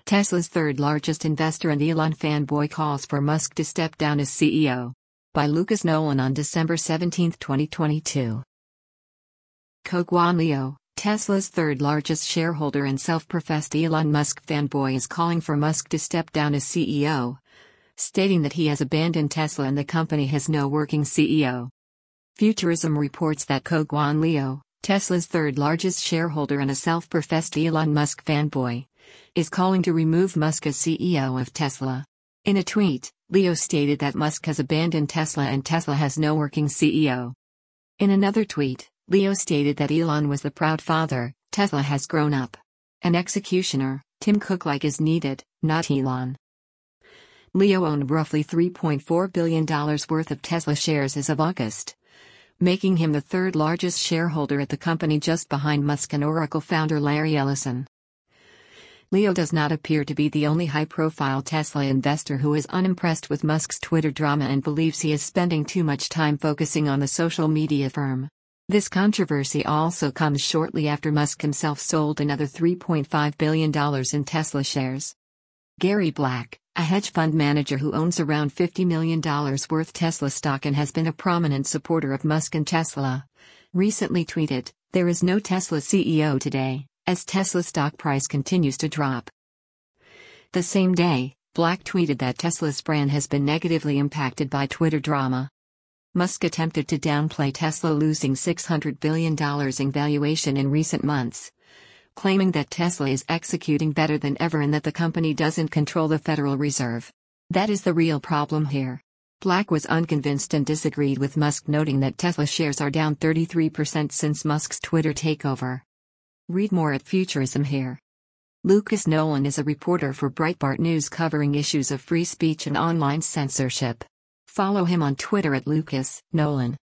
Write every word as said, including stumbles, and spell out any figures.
Tesla's third-largest investor and Elon fanboy calls for Musk to step down as C E O. By Lucas Nolan on December seventeenth, twenty twenty-two. Koh Guan Liu, Tesla's third-largest shareholder and self-professed Elon Musk fanboy, is calling for Musk to step down as C E O, stating that he has abandoned Tesla and the company has no working C E O. Futurism reports that Koh Guan Liu, Tesla's third-largest shareholder and a self-professed Elon Musk fanboy, is calling to remove Musk as C E O of Tesla. In a tweet, Liu stated that Musk has abandoned Tesla and Tesla has no working C E O. In another tweet, Liu stated that Elon was the proud father, Tesla has grown up. An executioner, Tim Cook-like is needed, not Elon. Liu owned roughly three point four billion dollars worth of Tesla shares as of August, making him the third largest shareholder at the company, just behind Musk and Oracle founder Larry Ellison. Liu does not appear to be the only high-profile Tesla investor who is unimpressed with Musk's Twitter drama and believes he is spending too much time focusing on the social media firm. This controversy also comes shortly after Musk himself sold another three point five billion dollars in Tesla shares. Gary Black, a hedge fund manager who owns around fifty million dollars worth Tesla stock and has been a prominent supporter of Musk and Tesla, recently tweeted, "There is no Tesla C E O today, as Tesla stock price continues to drop." The same day, Black tweeted that Tesla's brand has been negatively impacted by Twitter drama. Musk attempted to downplay Tesla losing six hundred billion dollars in valuation in recent months, claiming that Tesla is executing better than ever and that the company doesn't control the Federal Reserve. That is the real problem here. Black was unconvinced and disagreed with Musk, noting that Tesla shares are down thirty-three percent since Musk's Twitter takeover. Read more at Futurism here. Lucas Nolan is a reporter for Breitbart News covering issues of free speech and online censorship. Follow him on Twitter at Lucas Nolan.